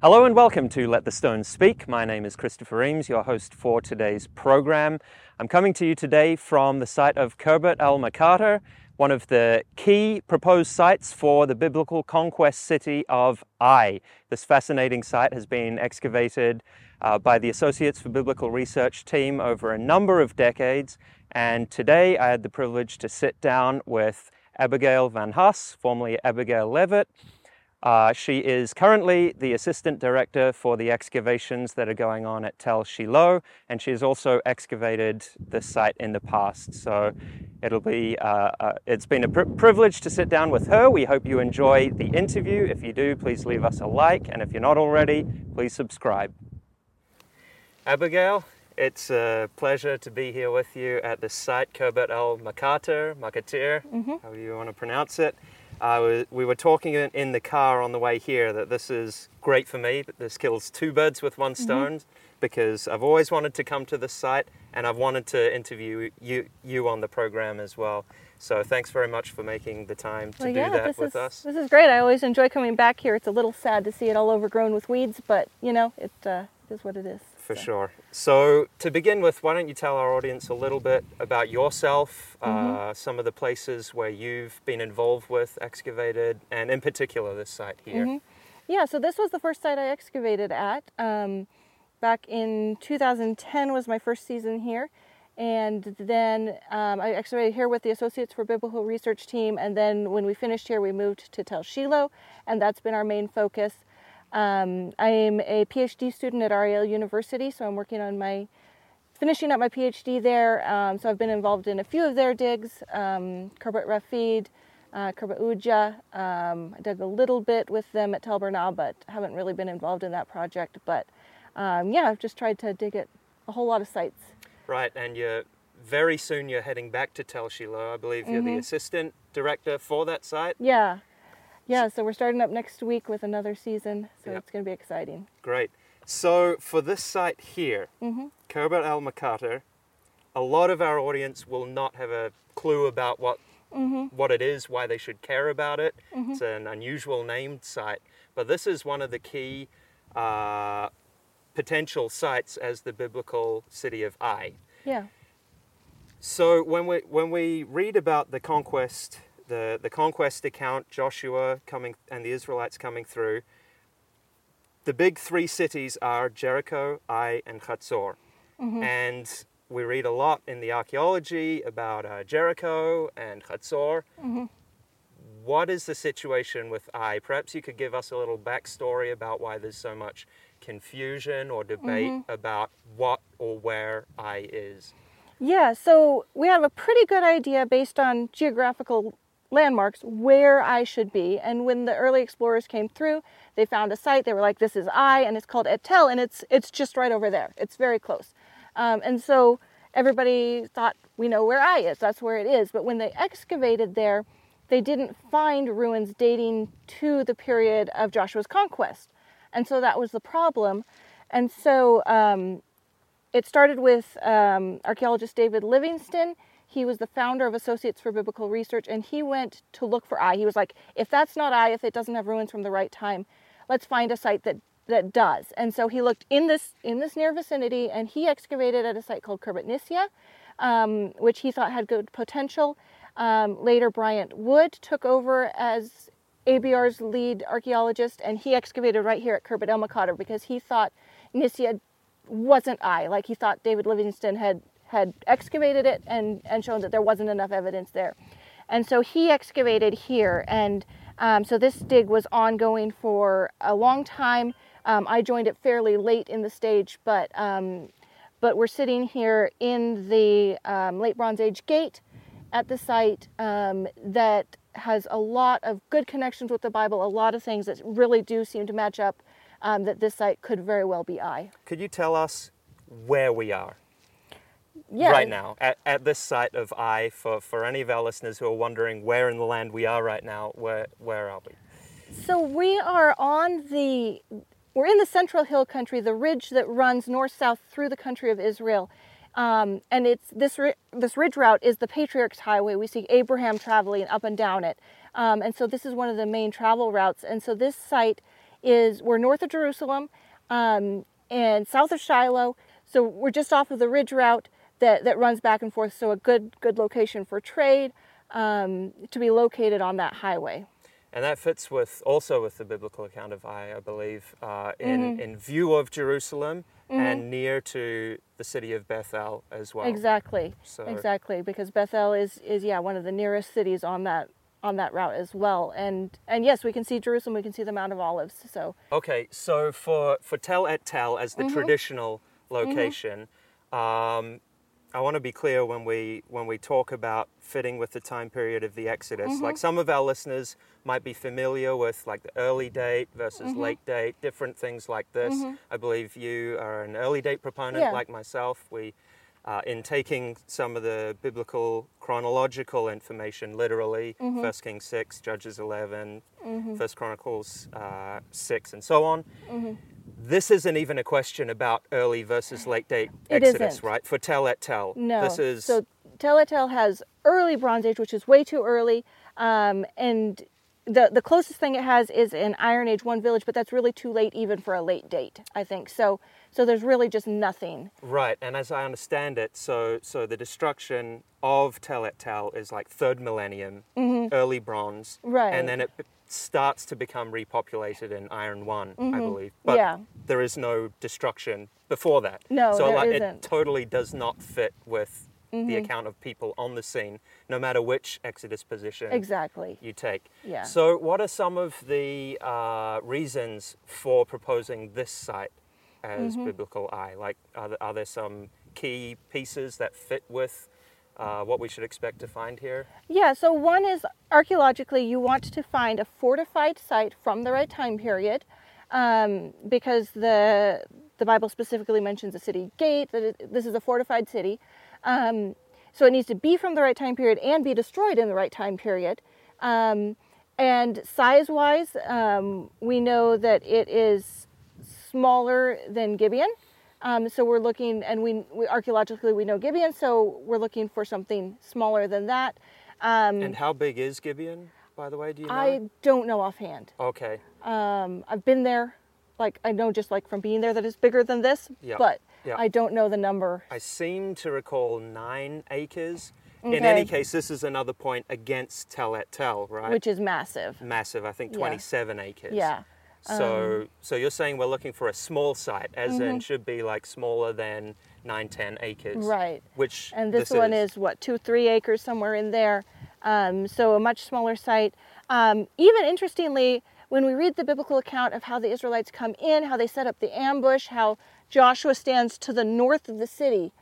Hello and welcome to Let the Stones Speak. My name is Christopher Eames, your host for today's program. I'm coming to you today from the site of Khirbet el-Makater, one of the key proposed sites for the biblical conquest city of Ai. This fascinating site has been excavated by the Associates for Biblical Research team over a number of decades, and today I had the privilege to sit down with Abigail Van Huss, formerly Abigail Levitt. She is currently the Assistant Director for the excavations that are going on at Tel Shiloh, and she has also excavated the site in the past. So it's been a privilege to sit down with her. We hope you enjoy the interview. If you do, please leave us a like, and if you're not already, please subscribe. Abigail, it's a pleasure to be here with you at the site Khirbet el-Makater, however you want to pronounce it. We were talking in the car on the way here that this is great for me, but this kills two birds with one stone, because I've always wanted to come to this site and I've wanted to interview you on the program as well. So thanks very much for making the time to do that with us. This is great. I always enjoy coming back here. It's a little sad to see it all overgrown with weeds, but you know, it is what it is. For sure. So to begin with, why don't you tell our audience a little bit about yourself, some of the places where you've been involved with, excavated, and in particular this site here. Yeah, so this was the first site I excavated at. Back in 2010 was my first season here. And then I excavated here with the Associates for Biblical Research team. And then when we finished here, we moved to Tel Shiloh, and that's been our main focus. I am a PhD student at Ariel University, so I'm working on finishing up my PhD there. So I've been involved in a few of their digs, Khirbet Rafid, Khirbet Uja. I dug a little bit with them at Tel Bernah, but haven't really been involved in that project. But yeah, I've just tried to dig at a whole lot of sites. Right, and very soon you're heading back to Tel Shiloh. I believe you're the assistant director for that site. Yeah, so we're starting up next week with another season, so It's going to be exciting. Great. So for this site here, Khirbet el-Makater, a lot of our audience will not have a clue about what it is, why they should care about it. It's an unusual named site, but this is one of the key potential sites as the biblical city of Ai. Yeah. So when we read about the conquest, the conquest account, Joshua coming and the Israelites coming through, the big three cities are Jericho, Ai, and Chatzor. And we read a lot in the archaeology about Jericho and Chatzor. What is the situation with Ai? Perhaps you could give us a little backstory about why there's so much confusion or debate about what or where Ai is. Yeah, so we have a pretty good idea based on geographical landmarks where Ai should be. And when the early explorers came through, they found a site. They were like, this is Ai, and it's called Et Tel, and it's just right over there. It's very close. And so everybody thought, we know where Ai is. That's where it is. But when they excavated there, they didn't find ruins dating to the period of Joshua's conquest. And so that was the problem. And so it started with archaeologist David Livingstone. He was the founder of Associates for Biblical Research, and he went to look for Ai. He was like, if that's not Ai, if it doesn't have ruins from the right time, let's find a site that does. And so he looked in this near vicinity, and he excavated at a site called Khirbet Nisya, which he thought had good potential. Later, Bryant Wood took over as ABR's lead archaeologist, and he excavated right here at Khirbet el-Makater because he thought Nisya wasn't Ai. Like, he thought David Livingstone had excavated it and shown that there wasn't enough evidence there. And so he excavated here, and so this dig was ongoing for a long time. I joined it fairly late in the stage, but we're sitting here in the late Bronze Age gate at the site that has a lot of good connections with the Bible, a lot of things that really do seem to match up, that this site could very well be Ai. Could you tell us where we are? Yeah. Right now, at this site of Ai, for any of our listeners who are wondering where in the land we are right now, where are we? So we are we're in the Central Hill Country, the ridge that runs north-south through the country of Israel. And it's this ridge route is the Patriarch's Highway. We see Abraham traveling up and down it. And so this is one of the main travel routes. And so this site we're north of Jerusalem and south of Shiloh. So we're just off of the ridge route that runs back and forth. So a good location for trade, to be located on that highway. And that fits also with the biblical account of Ai, I believe, in view of Jerusalem and near to the city of Bethel as well. Exactly. So, exactly, because Bethel is one of the nearest cities on that route as well. And yes, we can see Jerusalem, we can see the Mount of Olives. So okay, so for Tel et Tel as the traditional location, I want to be clear when we talk about fitting with the time period of the Exodus. Like some of our listeners might be familiar with like the early date versus late date, different things like this. I believe you are an early date proponent like myself. We, in taking some of the biblical chronological information literally, 1 Kings 6, Judges 11, 1 Chronicles 6, and so on. This isn't even a question about early versus late date Exodus, right? For Tel et Tel. No. This is... So Tel et Tel has early Bronze Age, which is way too early. And the closest thing it has is an Iron Age 1 village, but that's really too late even for a late date, I think. So there's really just nothing. Right. And as I understand it, so the destruction of Tel et Tel is like 3rd millennium, early Bronze. Right. And then it starts to become repopulated in Iron 1, I believe. But there is no destruction before that. No, so there isn't. It totally does not fit with the account of people on the scene, no matter which Exodus position you take. Yeah. So what are some of the reasons for proposing this site as biblical Ai? Like, are there some key pieces that fit with what we should expect to find here? Yeah, so one is archaeologically you want to find a fortified site from the right time period, because the Bible specifically mentions a city gate, that this is a fortified city. So it needs to be from the right time period and be destroyed in the right time period. And size-wise, we know that it is smaller than Gibeon. So we're looking, and we archaeologically we know Gibeon, so we're looking for something smaller than that. And how big is Gibeon, by the way? Do you know? I don't know offhand. Okay. I've been there, like I know just like from being there that it's bigger than this, but I don't know the number. I seem to recall 9 acres. Okay. In any case, this is another point against Tel et Tel, right? Which is massive. Massive, I think 27 acres. Yeah. So you're saying we're looking for a small site, as in should be like smaller than 9-10 acres. Right. Which and this one is what, 2-3 acres, somewhere in there. So a much smaller site. Even interestingly, when we read the biblical account of how the Israelites come in, how they set up the ambush, how Joshua stands to the north of the city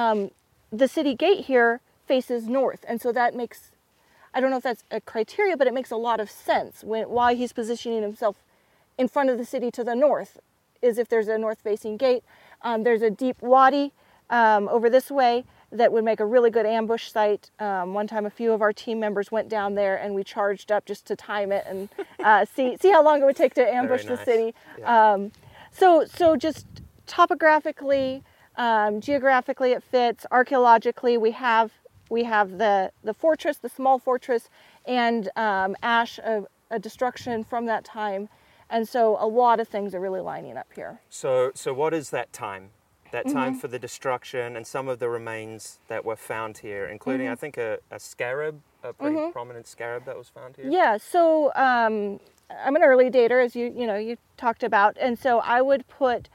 gate here faces north, and so that makes, I don't know if that's a criteria, but it makes a lot of sense why he's positioning himself in front of the city to the north, is if there's a north-facing gate. There's a deep wadi over this way that would make a really good ambush site. One time a few of our team members went down there and we charged up just to time it and see how long it would take to ambush the city. Yeah. So just topographically, geographically it fits. Archaeologically, we have the fortress, the small fortress, and ash of a destruction from that time. And so a lot of things are really lining up here. So what is that time? That time for the destruction and some of the remains that were found here, including I think a scarab, a pretty prominent scarab that was found here. Yeah, so I'm an early dater, as you talked about, and so I would put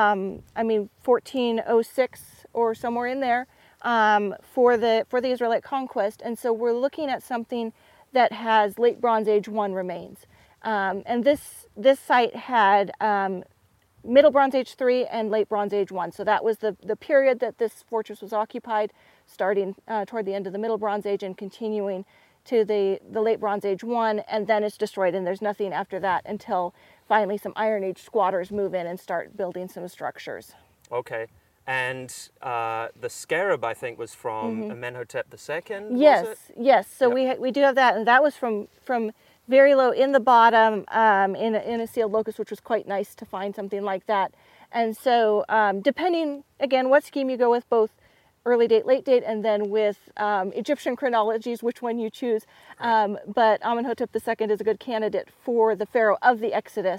1406 or somewhere in there for the Israelite conquest, and so we're looking at something that has late Bronze Age 1 remains. And this site had Middle Bronze Age 3 and Late Bronze Age 1. So that was the period that this fortress was occupied, starting toward the end of the Middle Bronze Age and continuing to the Late Bronze Age 1, and then it's destroyed, and there's nothing after that until finally some Iron Age squatters move in and start building some structures. Okay. And the scarab, I think, was from Amenhotep II, Yes. So we do have that, and that was from very low in the bottom in a sealed locus, which was quite nice to find something like that. And so depending, again, what scheme you go with, both early date, late date, and then with Egyptian chronologies, which one you choose. But Amenhotep II is a good candidate for the pharaoh of the Exodus,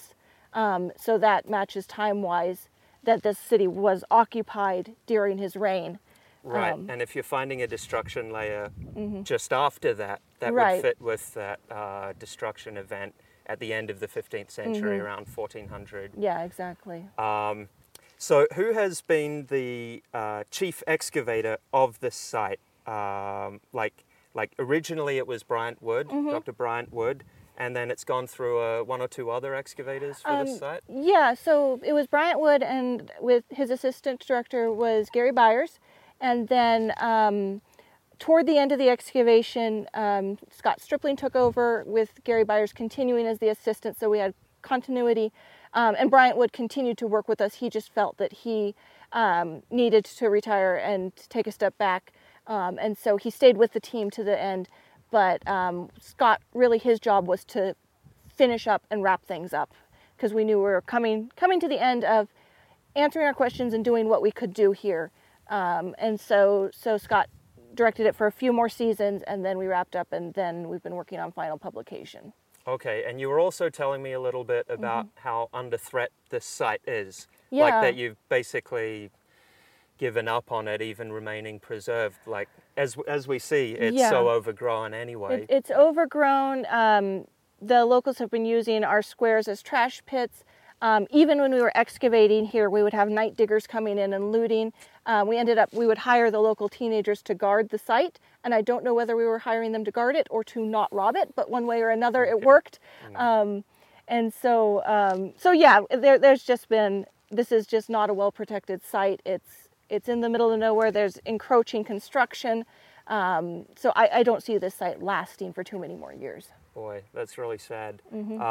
So that matches time-wise that this city was occupied during his reign. Right, and if you're finding a destruction layer Mm-hmm. just after that, that Right. would fit with that destruction event at the end of the 15th century, Mm-hmm. around 1400. Yeah, exactly. So who has been the chief excavator of this site? Like originally it was Bryant Wood, Mm-hmm. Dr. Bryant Wood, and then it's gone through one or two other excavators for this site? Yeah, so it was Bryant Wood, and with his assistant director was Gary Byers. And then toward the end of the excavation, Scott Stripling took over with Gary Byers continuing as the assistant, so we had continuity. And Bryant Wood continued to work with us. He just felt that he needed to retire and take a step back. And so he stayed with the team to the end. But Scott, really his job was to finish up and wrap things up, because we knew we were coming to the end of answering our questions and doing what we could do here. And so Scott directed it for a few more seasons, and then we wrapped up, and then we've been working on final publication. Okay, and you were also telling me a little bit about how under threat this site is. Yeah. Like that you've basically given up on it even remaining preserved. Like as we see, it's Yeah. so overgrown anyway. It's overgrown. The locals have been using our squares as trash pits. Even when we were excavating here, we would have night diggers coming in and looting. We would hire the local teenagers to guard the site, and I don't know whether we were hiring them to guard it or to not rob it, but one way or another it worked. And so yeah, there's just been, this is just not a well-protected site. It's in the middle of nowhere. There's encroaching construction. So I don't see this site lasting for too many more years. Boy, that's really sad.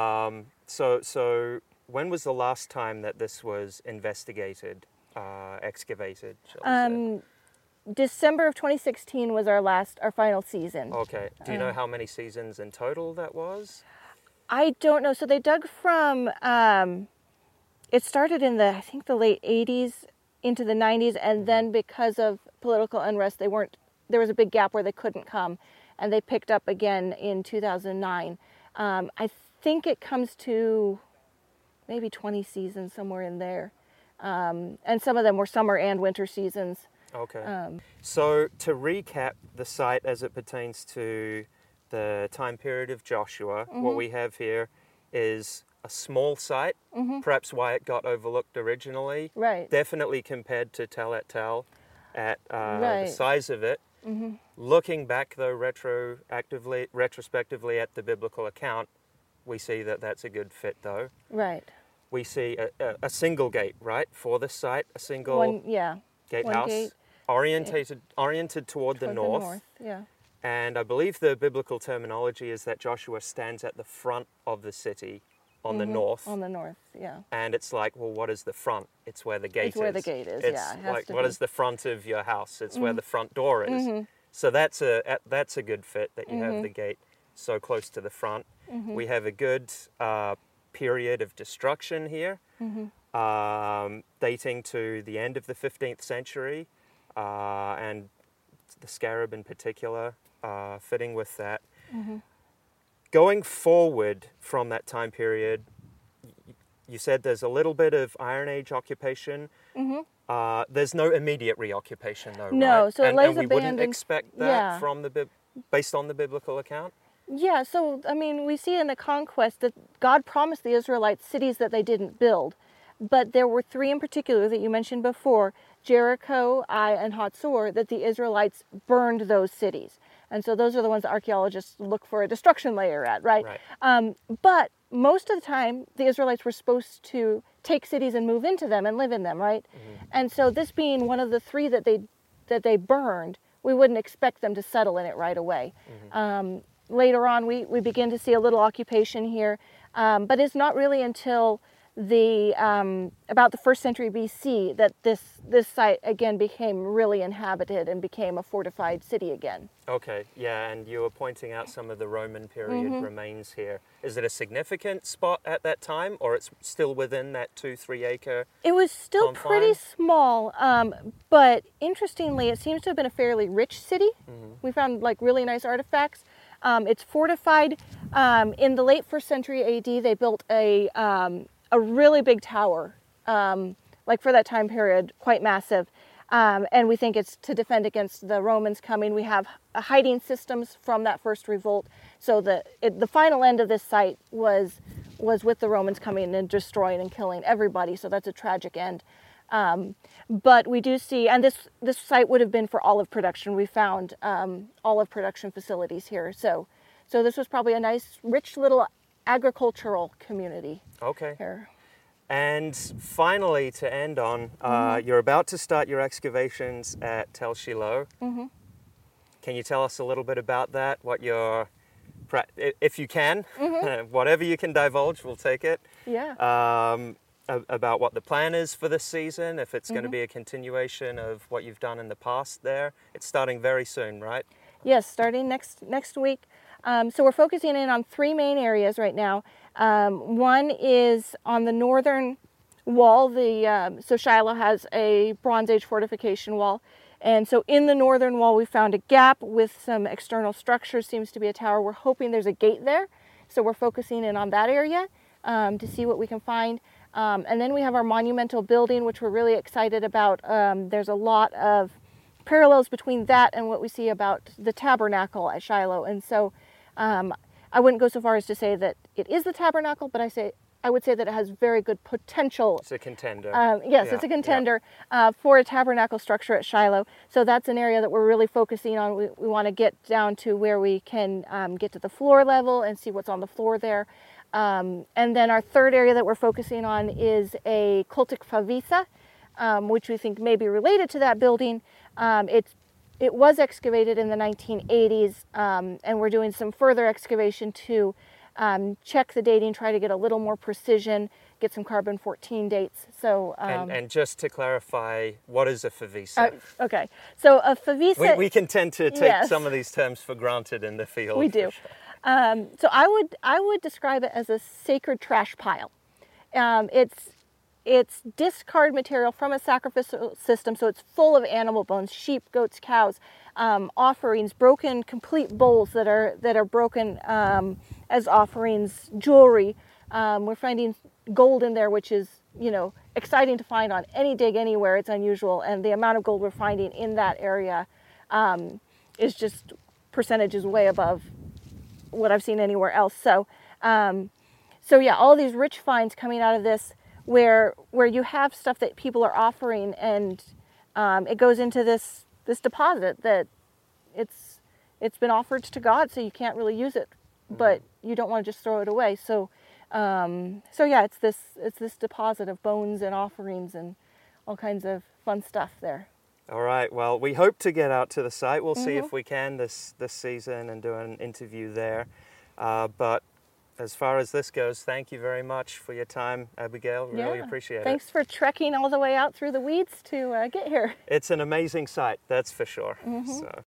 So when was the last time that this was investigated, excavated, shall we say? December of 2016 was our final season. Okay. Do you know how many seasons in total that was? I don't know. So they dug from, it started in I think the late 80s into the 90s, and then because of political unrest, there was a big gap where they couldn't come, and they picked up again in 2009. I think it comes to maybe 20 seasons, somewhere in there. And some of them were summer and winter seasons. Okay. So to recap the site as it pertains to the time period of Joshua, what we have here is a small site, perhaps why it got overlooked originally. Right. Definitely compared to Tel et Tel at Right. the size of it. Looking back though retrospectively at the biblical account, we see that that's a good fit though. Right. We see a single gate, right, for this site, a single One gatehouse, gate. oriented toward the north. Yeah. And I believe the biblical terminology is that Joshua stands at the front of the city on the north. On the north, yeah. And it's like, well, what is the front? It's where the gate is. It's where the gate is, It's yeah. It has like, to what be. is the front of your house? It's where the front door is. So that's a good fit that you have the gate so close to the front. We have a good period of destruction here, dating to the end of the 15th century, and the scarab in particular, fitting with that. Going forward from that time period, you said there's a little bit of Iron Age occupation. There's no immediate reoccupation though, No, right? so it and lays we wouldn't abandoned. expect that Yeah. from based on the biblical account? Yeah, so I mean, we see in the conquest that God promised the Israelites cities that they didn't build. But there were three in particular that you mentioned before, Jericho, Ai, and Hatzor, that the Israelites burned those cities. And so those are the ones that archaeologists look for a destruction layer at, right? But most of the time, the Israelites were supposed to take cities and move into them and live in them, right? And so this being one of the three that they burned, we wouldn't expect them to settle in it right away. Later on, we begin to see a little occupation here, but it's not really until about the 1st century BC that this site again became really inhabited and became a fortified city again. Okay, yeah, and you were pointing out some of the Roman period remains here. Is it a significant spot at that time, or it's still within that 2-3 acre? It was still confine? pretty small, but interestingly, it seems to have been a fairly rich city. We found like really nice artifacts. It's fortified. In the late 1st century AD, they built a a really big tower, like for that time period, quite massive. And we think it's to defend against the Romans coming. We have hiding systems from that first revolt. So the final end of this site was with the Romans coming and destroying and killing everybody. So that's a tragic end. But we do see, and this site would have been for olive production. We found olive production facilities here. So this was probably a nice, rich little agricultural community. Okay. Here. And finally, to end on, you're about to start your excavations at Tel Shiloh. Mm-hmm. Can you tell us a little bit about that? What your, if you can, whatever you can divulge, we'll take it. Yeah. About what the plan is for this season, if it's going to be a continuation of what you've done in the past there. It's starting very soon, right? Yes, starting next week. So we're focusing in on 3 main areas right now. One is on the northern wall. So Shiloh has a Bronze Age fortification wall. And so in the northern wall, we found a gap with some external structures, seems to be a tower. We're hoping there's a gate there. So we're focusing in on that area to see what we can find. And then we have our monumental building, which we're really excited about. There's a lot of parallels between that and what we see about the tabernacle at Shiloh. And so I wouldn't go so far as to say that it is the tabernacle, but I would say that it has very good potential. It's a contender. Yes, it's a contender for a tabernacle structure at Shiloh. So that's an area that we're really focusing on. We want to get down to where we can get to the floor level and see what's on the floor there. And then our third area that we're focusing on is a cultic favisa, which we think may be related to that building. It was excavated in the 1980s, and we're doing some further excavation to check the dating, try to get a little more precision, get some carbon-14 dates. So, and just to clarify, what is a favisa? Okay, so a favisa... We can tend to take some of these terms for granted in the field. We do. Sure. So I would describe it as a sacred trash pile. It's discard material from a sacrificial system, so it's full of animal bones, sheep, goats, cows, offerings, broken complete bowls that are broken as offerings, jewelry. We're finding gold in there, which is, exciting to find on any dig anywhere. It's unusual, and the amount of gold we're finding in that area is just percentages way above what I've seen anywhere else. So yeah, all these rich finds coming out of this, where you have stuff that people are offering, and it goes into this deposit that it's been offered to God, so you can't really use it, but you don't want to just throw it away. So yeah, it's this deposit of bones and offerings and all kinds of fun stuff there. All right. Well, we hope to get out to the site. We'll see if we can this season and do an interview there. But as far as this goes, thank you very much for your time, Abigail. Really appreciate it. Thanks for trekking all the way out through the weeds to get here. It's an amazing site, that's for sure. So.